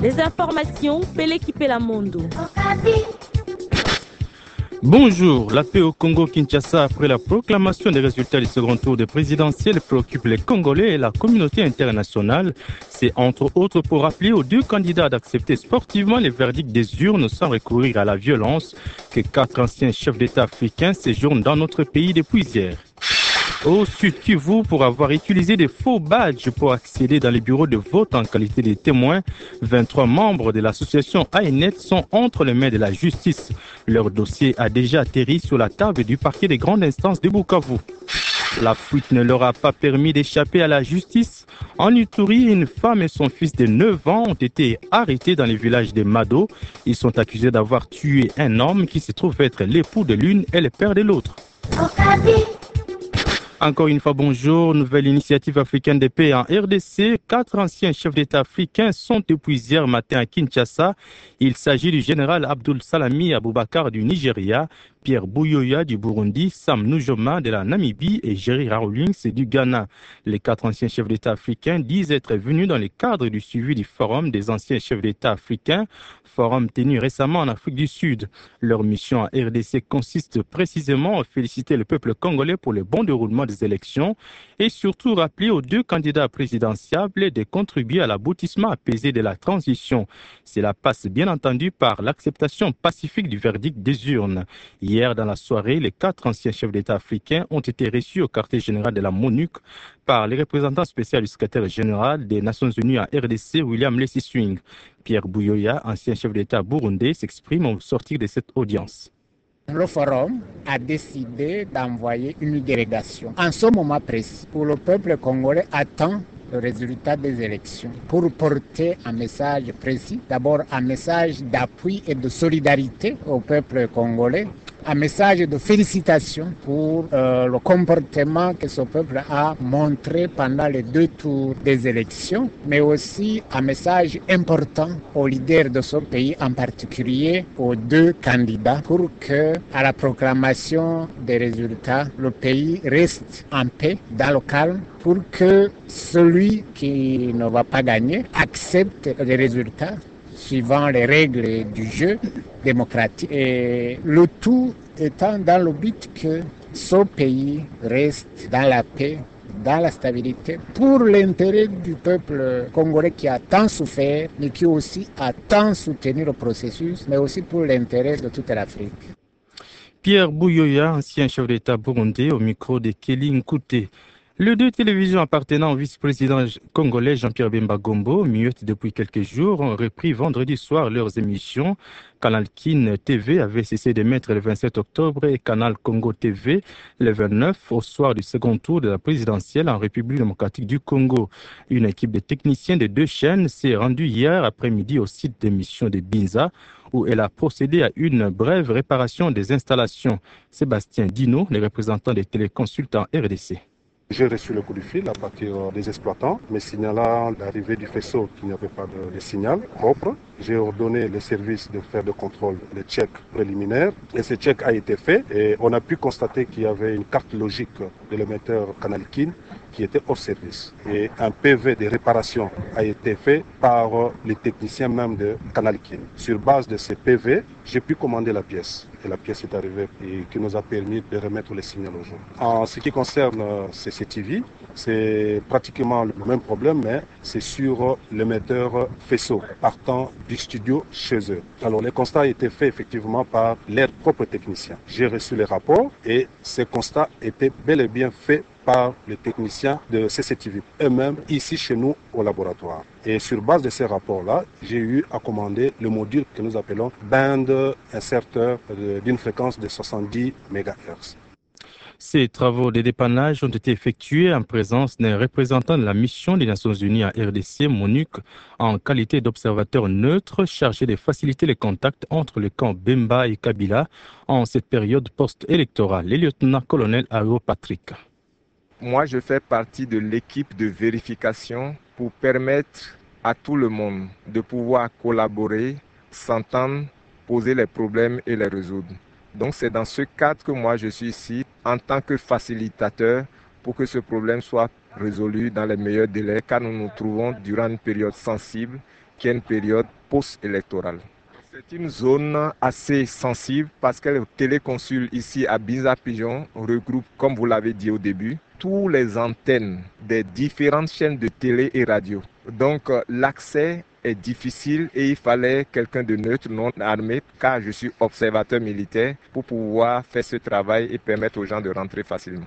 Les informations, Peleki Pelamondo. Bonjour, la paix au Congo-Kinshasa après la proclamation des résultats du second tour des présidentielles préoccupe les Congolais et la communauté internationale. C'est entre autres pour rappeler aux deux candidats d'accepter sportivement les verdicts des urnes sans recourir à la violence que 4 anciens chefs d'État africains séjournent dans notre pays depuis hier. Au Sud Kivu, pour avoir utilisé des faux badges pour accéder dans les bureaux de vote en qualité de témoins, 23 membres de l'association AENET sont entre les mains de la justice. Leur dossier a déjà atterri sur la table du parquet des grandes instances de Bukavu. La fuite ne leur a pas permis d'échapper à la justice. En Ituri, une femme et son fils de 9 ans ont été arrêtés dans le village de Mado. Ils sont accusés d'avoir tué un homme qui se trouve être l'époux de l'une et le père de l'autre. Encore une fois, bonjour. Nouvelle initiative africaine de paix en RDC. 4 anciens chefs d'État africains sont depuis hier matin à Kinshasa. Il s'agit du général Abdul Salami Aboubakar du Nigeria, Pierre Buyoya du Burundi, Sam Nujoma de la Namibie et Jerry Rawlings du Ghana. Les 4 anciens chefs d'État africains disent être venus dans le cadre du suivi du Forum des anciens chefs d'État africains, forum tenu récemment en Afrique du Sud. Leur mission en RDC consiste précisément à féliciter le peuple congolais pour le bon déroulement des élections et surtout rappeler aux deux candidats présidentiables de contribuer à l'aboutissement apaisé de la transition. Cela passe bien entendu par l'acceptation pacifique du verdict des urnes. Hier, dans la soirée, les 4 anciens chefs d'État africains ont été reçus au quartier général de la MONUC par le représentant spécial du secrétaire général des Nations Unies en RDC, William Lessiswing. Pierre Buyoya, ancien chef d'État burundais, s'exprime au sortir de cette audience. Le forum a décidé d'envoyer une délégation. En ce moment précis, pour le peuple congolais attend le résultat des élections pour porter un message précis. D'abord, un message d'appui et de solidarité au peuple congolais. Un message de félicitations pour le comportement que ce peuple a montré pendant les 2 tours des élections, mais aussi un message important aux leaders de ce pays, en particulier aux 2 candidats, pour que, à la proclamation des résultats, le pays reste en paix, dans le calme, pour que celui qui ne va pas gagner accepte les résultats suivant les règles du jeu démocratique. Et le tout étant dans le but que ce pays reste dans la paix, dans la stabilité, pour l'intérêt du peuple congolais qui a tant souffert, mais qui aussi a tant soutenu le processus, mais aussi pour l'intérêt de toute l'Afrique. Pierre Buyoya, ancien chef d'État burundais, au micro de Kelly Nkouté. Les 2 télévisions appartenant au vice-président congolais Jean-Pierre Bemba Gombo, muettes depuis quelques jours, ont repris vendredi soir leurs émissions. Canal Kin TV avait cessé d'émettre le 27 octobre et Canal Congo TV le 29 au soir du second tour de la présidentielle en République démocratique du Congo. Une équipe de techniciens des 2 chaînes s'est rendue hier après-midi au site d'émission de Binza, où elle a procédé à une brève réparation des installations. Sébastien Dino, le représentant des téléconsultants RDC. J'ai reçu le coup de fil à partir des exploitants, me signalant l'arrivée du faisceau qu'il n'y avait pas de signal propre. J'ai ordonné les services de faire des contrôles, les checks préliminaires. Et ce check a été fait et on a pu constater qu'il y avait une carte logique de l'émetteur Canal Kin qui était hors service. Et un PV de réparation a été fait par les techniciens même de Canal Kin. Sur base de ces PV, j'ai pu commander la pièce. Et la pièce est arrivée et qui nous a permis de remettre les signaux au jour. En ce qui concerne CCTV, c'est pratiquement le même problème, mais c'est sur l'émetteur faisceau partant du studio chez eux. Alors, les constats ont été faits effectivement par leurs propres techniciens. J'ai reçu les rapports et ces constats étaient bel et bien faits par les techniciens de CCTV eux-mêmes ici chez nous au laboratoire. Et sur base de ces rapports-là, j'ai eu à commander le module que nous appelons band inserteur d'une fréquence de 70 MHz. Ces travaux de dépannage ont été effectués en présence d'un représentant de la mission des Nations Unies à RDC, MONUC, en qualité d'observateur neutre chargé de faciliter les contacts entre le camp Bemba et Kabila en cette période post-électorale. Le lieutenant-colonel Aro Patrick. Moi, je fais partie de l'équipe de vérification pour permettre à tout le monde de pouvoir collaborer, s'entendre, poser les problèmes et les résoudre. Donc c'est dans ce cadre que moi je suis ici en tant que facilitateur pour que ce problème soit résolu dans les meilleurs délais car nous nous trouvons durant une période sensible qui est une période post-électorale. C'est une zone assez sensible parce que le téléconsul ici à Binza-Pigeon regroupe, comme vous l'avez dit au début, tous les antennes des différentes chaînes de télé et radio. Donc l'accès est difficile et il fallait quelqu'un de neutre, non armé, car je suis observateur militaire, pour pouvoir faire ce travail et permettre aux gens de rentrer facilement.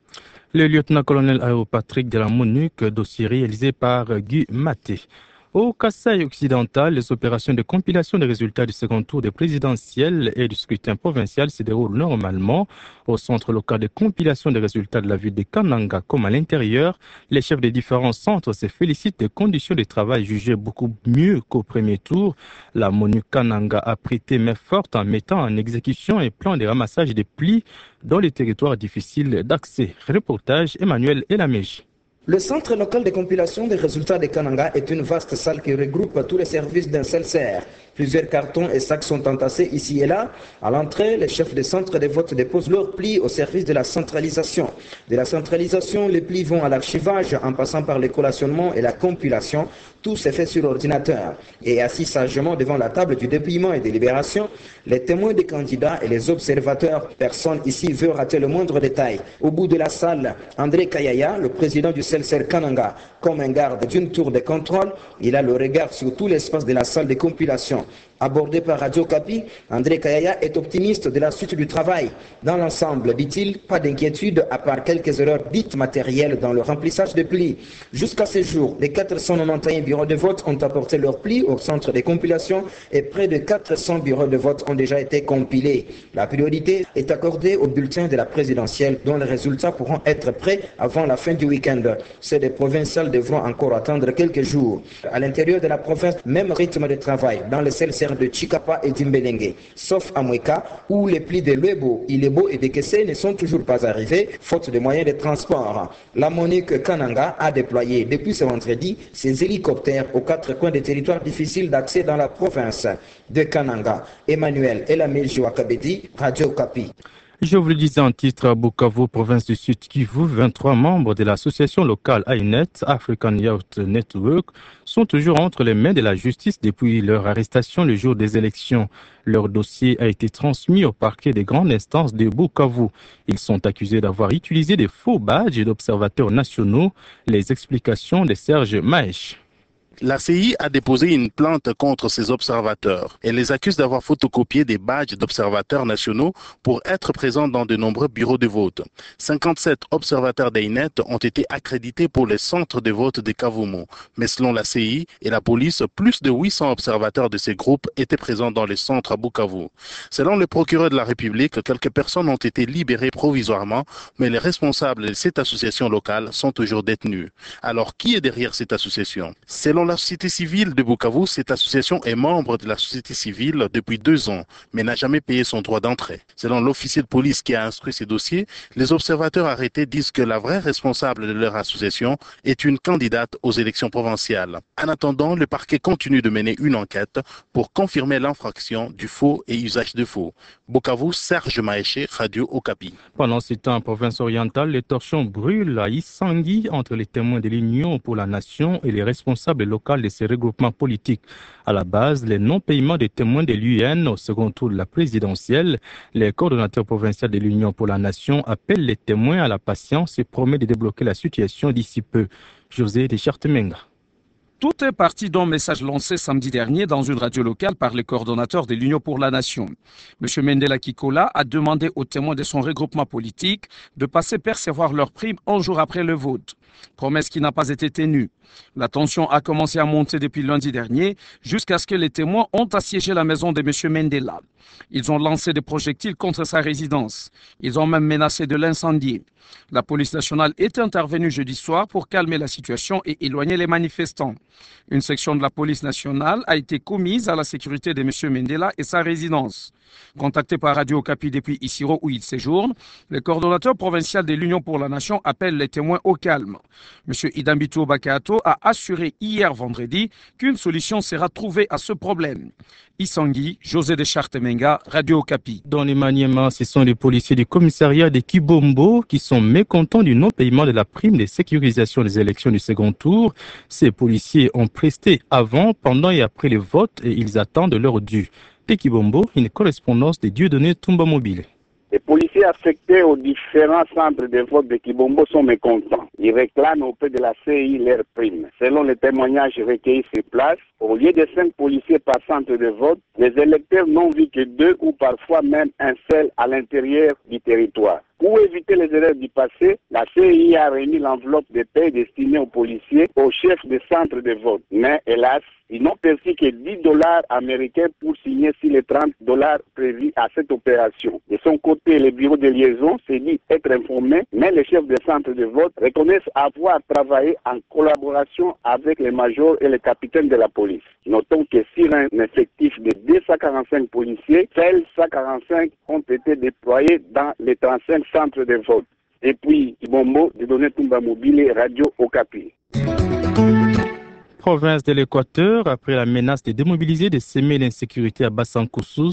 Le lieutenant-colonel Patrick de la MONUC, dossier réalisé par Guy Maté. Au Kasaï occidental, les opérations de compilation des résultats du second tour des présidentielles et du scrutin provincial se déroulent normalement. Au centre local de compilation des résultats de la ville de Kananga comme à l'intérieur, les chefs des différents centres se félicitent des conditions de travail jugées beaucoup mieux qu'au premier tour. La MONUC Kananga a prêté main forte en mettant en exécution un plan de ramassage des plis dans les territoires difficiles d'accès. Reportage Emmanuel Elameji. Le centre local de compilation des résultats de Kananga est une vaste salle qui regroupe tous les services d'un seul CER. Plusieurs cartons et sacs sont entassés ici et là. À l'entrée, les chefs des centres de vote déposent leurs plis au service de la centralisation. De la centralisation, les plis vont à l'archivage en passant par le collationnement et la compilation. Tout s'est fait sur ordinateur. Et assis sagement devant la table du dépouillement et des libérations, les témoins des candidats et les observateurs, personne ici veut rater le moindre détail. Au bout de la salle, André Kayaya, le président du CELSER Kananga, comme un garde d'une tour de contrôle, il a le regard sur tout l'espace de la salle de compilation. Abordé par Radio Okapi, André Kayaya est optimiste de la suite du travail. Dans l'ensemble, dit-il, pas d'inquiétude à part quelques erreurs dites matérielles dans le remplissage des plis. Jusqu'à ce jour, les 491 bureaux de vote ont apporté leurs plis au centre de compilation et près de 400 bureaux de vote ont déjà été compilés. La priorité est accordée aux bulletins de la présidentielle dont les résultats pourront être prêts avant la fin du week-end. Ceux des provinciales devront encore attendre quelques jours. À l'intérieur de la province, même rythme de travail dans le CELSER de Chikapa et d'Imbelenge, sauf à Mweka, où les plis de Lwebo, Ilebo et de Kessé ne sont toujours pas arrivés, faute de moyens de transport. La MONUC Kananga a déployé depuis ce vendredi ses hélicoptères aux 4 coins des territoires difficiles d'accès dans la province de Kananga. Emmanuel Elameji Wakabedi, Radio Okapi. Je vous le disais en titre, à Bukavu, province du Sud Kivu, 23 membres de l'association locale AINET, African Youth Network, sont toujours entre les mains de la justice depuis leur arrestation le jour des élections. Leur dossier a été transmis au parquet des grandes instances de Bukavu. Ils sont accusés d'avoir utilisé des faux badges d'observateurs nationaux. Les explications de Serge Maèche. La CI a déposé une plainte contre ces observateurs. Elle les accuse d'avoir photocopié des badges d'observateurs nationaux pour être présents dans de nombreux bureaux de vote. 57 observateurs d'AINET ont été accrédités pour les centres de vote de Kavumu. Mais selon la CI et la police, plus de 800 observateurs de ces groupes étaient présents dans les centres à Bukavu. Selon le procureur de la République, quelques personnes ont été libérées provisoirement, mais les responsables de cette association locale sont toujours détenus. Alors, qui est derrière cette association? Selon la société civile de Bukavu, cette association est membre de la société civile depuis 2 ans, mais n'a jamais payé son droit d'entrée. Selon l'officier de police qui a instruit ces dossiers, les observateurs arrêtés disent que la vraie responsable de leur association est une candidate aux élections provinciales. En attendant, le parquet continue de mener une enquête pour confirmer l'infraction du faux et usage de faux. Bukavu, Serge Maèche, Radio Okapi. Pendant ce temps, en province orientale, les torchons brûlent à Isangui entre les témoins de l'Union pour la Nation et les responsables locaux de ces regroupements politiques. À la base, les non-paiements des témoins de l'UN au second tour de la présidentielle, les coordonnateurs provinciaux de l'Union pour la Nation appellent les témoins à la patience et promettent de débloquer la situation d'ici peu. José Deschartemenga. Tout est parti d'un message lancé samedi dernier dans une radio locale par les coordonnateurs de l'Union pour la Nation. M. Mendela Kikola a demandé aux témoins de son regroupement politique de passer percevoir leur prime un jour après le vote. Promesse qui n'a pas été tenue. La tension a commencé à monter depuis lundi dernier jusqu'à ce que les témoins ont assiégé la maison de M. Mendela. Ils ont lancé des projectiles contre sa résidence. Ils ont même menacé de l'incendier. La police nationale est intervenue jeudi soir pour calmer la situation et éloigner les manifestants. Une section de la police nationale a été commise à la sécurité de M. Mendela et sa résidence. Contacté par Radio Okapi depuis Isiro où il séjourne, le coordonnateur provincial de l'Union pour la Nation appelle les témoins au calme. problème. M. Idambito Bakato a assuré hier vendredi qu'une solution sera trouvée à ce problème. Isangui, José de Chartemenga, Radio Okapi. Dans les maniements, ce sont les policiers du commissariat de Kibombo qui sont mécontents du non-paiement de la prime de sécurisation des élections du second tour. Ces policiers ont presté avant, pendant et après les votes et ils attendent leur dû. De Kibombo, une correspondance de Dieudonné Toumba Mobile. Les policiers affectés aux différents centres de vote de Kibombo sont mécontents. Ils réclament auprès de la CI leur prime. Selon les témoignages recueillis sur place, au lieu de 5 policiers par centre de vote, les électeurs n'ont vu que 2 ou parfois même un seul à l'intérieur du territoire. Pour éviter les erreurs du passé, la CI a remis l'enveloppe de paie destinée aux policiers, aux chefs de centre de vote. Mais hélas, ils n'ont perçu que $10 américains pour signer sur les $30 prévus à cette opération. De son côté, le bureau de liaison s'est dit être informé, mais les chefs de centre de vote reconnaissent avoir travaillé en collaboration avec les majors et les capitaines de la police. Notons que sur un effectif de 245 policiers, seuls 145 ont été déployés dans les 35 centres de vote. Et puis, Kibombo, Dieudonné Toumba Mobile, Radio Okapi. Province de l'Équateur, après la menace de démobiliser des semer l'insécurité à Bassankoussou,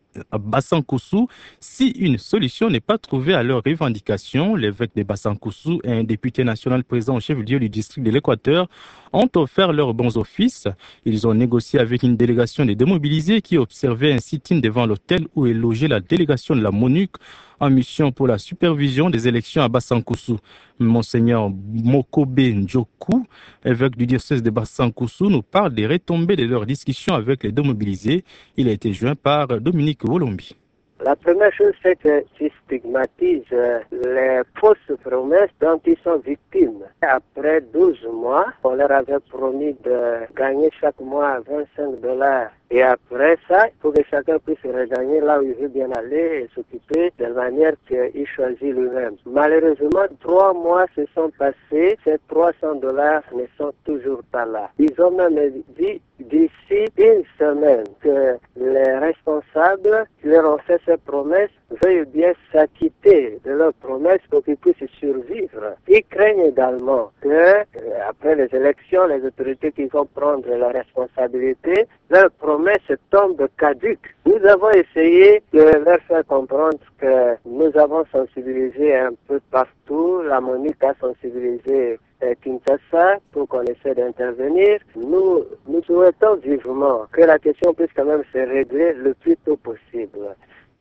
si une solution n'est pas trouvée à leurs revendications, l'évêque de Bassankoussou et un député national présent au chef-lieu du district de l'Équateur ont offert leurs bons offices. Ils ont négocié avec une délégation des démobilisés qui observait un sit-in devant l'hôtel où est logée la délégation de la MONUC en mission pour la supervision des élections à Bassankoussou. Monseigneur Mokobe Ndjoku, évêque du diocèse de Bassankoussou, nous parle des retombées de leurs discussions avec les démobilisés. Il a été joint par Dominique Wolombi. La première chose, c'est qu'ils stigmatisent les fausses promesses dont ils sont victimes. Après 12 mois, on leur avait promis de gagner chaque mois $25. Et après ça, il faut que chacun puisse regagner là où il veut bien aller et s'occuper de la manière qu'il choisit lui-même. Malheureusement, 3 mois se sont passés, ces $300 ne sont toujours pas là. Ils ont même dit d'ici une semaine que les responsables qui leur ont fait ces promesses veuillent bien s'acquitter de leurs promesses pour qu'ils puissent survivre. Ils craignent également que, après les élections, les autorités qui vont prendre la responsabilité, leurs promesses tombent caduques. Nous avons essayé de leur faire comprendre que nous avons sensibilisé un peu partout. La MONUC a sensibilisé Kinshasa pour qu'on essaie d'intervenir. Nous souhaitons vivement que la question puisse quand même se régler le plus tôt possible.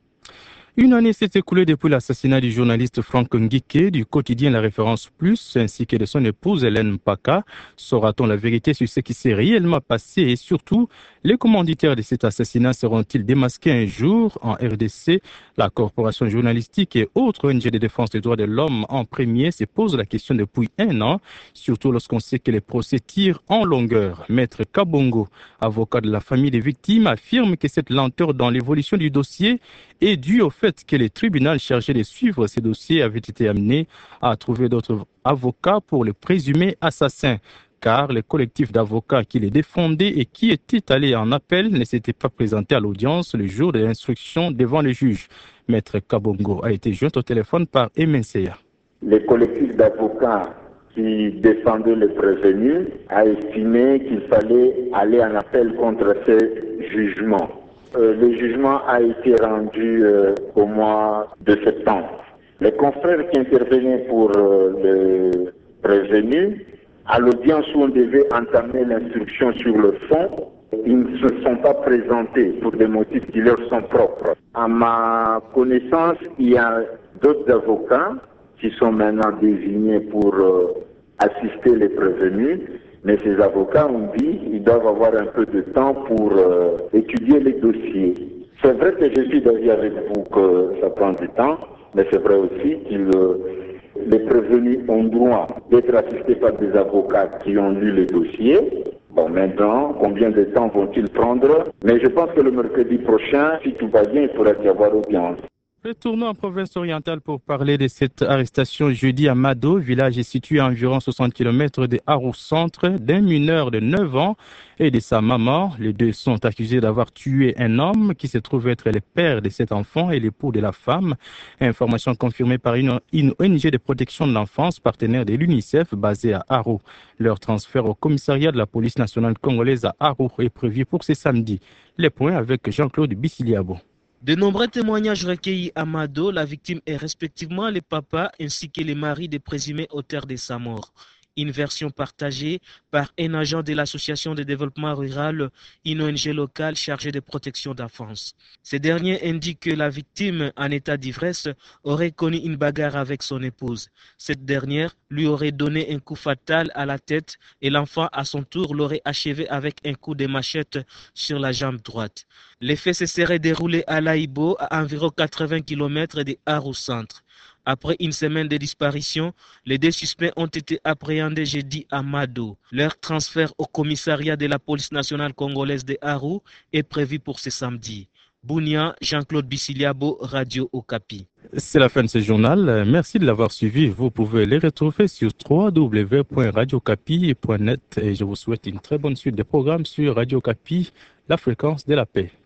Une année s'est écoulée depuis l'assassinat du journaliste Franck Nguike du quotidien La Référence Plus ainsi que de son épouse Hélène Mpaka. Saura-t-on la vérité sur ce qui s'est réellement passé et surtout, les commanditaires de cet assassinat seront-ils démasqués un jour en RDC? La corporation journalistique et autres ONG de défense des droits de l'homme en premier se posent la question depuis 1 an, surtout lorsqu'on sait que les procès tirent en longueur. Maître Kabongo, avocat de la famille des victimes, affirme que cette lenteur dans l'évolution du dossier est due au fait que les tribunaux chargés de suivre ces dossiers avaient été amenés à trouver d'autres avocats pour les présumés assassins, car les collectifs d'avocats qui les défendaient et qui étaient allés en appel ne s'étaient pas présentés à l'audience le jour de l'instruction devant le juge. Maître Kabongo a été joint au téléphone par MNCA. Les collectifs d'avocats qui défendaient les prévenus a estimé qu'il fallait aller en appel contre ces jugements. Le jugement a été rendu au mois de septembre. Les confrères qui intervenaient pour les prévenus, à l'audience où on devait entamer l'instruction sur le fond, ils ne se sont pas présentés pour des motifs qui leur sont propres. À ma connaissance, il y a d'autres avocats qui sont maintenant désignés pour assister les prévenus. Mais ces avocats ont dit qu'ils doivent avoir un peu de temps pour étudier les dossiers. C'est vrai que je suis d'avis avec vous que ça prend du temps, mais c'est vrai aussi que les prévenus ont droit d'être assistés par des avocats qui ont lu les dossiers. Bon, maintenant, combien de temps vont-ils prendre? Mais je pense que le mercredi prochain, si tout va bien, il pourrait y avoir audience. Retournons en province orientale pour parler de cette arrestation jeudi à Mado, village situé à environ 60 km de Arou Centre, d'un mineur de 9 ans et de sa maman. Les deux sont accusés d'avoir tué un homme qui se trouve être le père de cet enfant et l'époux de la femme. Information confirmée par une ONG de protection de l'enfance, partenaire de l'UNICEF, basée à Arou. Leur transfert au commissariat de la police nationale congolaise à Arou est prévu pour ce samedi. Les points avec Jean-Claude Bissiliabo. De nombreux témoignages recueillis à Mado, la victime est respectivement le papa ainsi que le mari des présumés auteurs de sa mort. Une version partagée par un agent de l'association de développement rural, une ONG locale chargée de protection d'enfance. Ce dernier indique que la victime, en état d'ivresse, aurait connu une bagarre avec son épouse. Cette dernière lui aurait donné un coup fatal à la tête et l'enfant, à son tour, l'aurait achevé avec un coup de machette sur la jambe droite. Les faits se seraient déroulés à Laïbo, à environ 80 km de Arou Centre. Après une semaine de disparition, les deux suspects ont été appréhendés jeudi à Mado. Leur transfert au commissariat de la police nationale congolaise de Arou est prévu pour ce samedi. Bounia, Jean-Claude Bissiliabo, Radio Okapi. C'est la fin de ce journal. Merci de l'avoir suivi. Vous pouvez les retrouver sur www.radiocapi.net et je vous souhaite une très bonne suite de programmes sur Radio Okapi, la fréquence de la paix.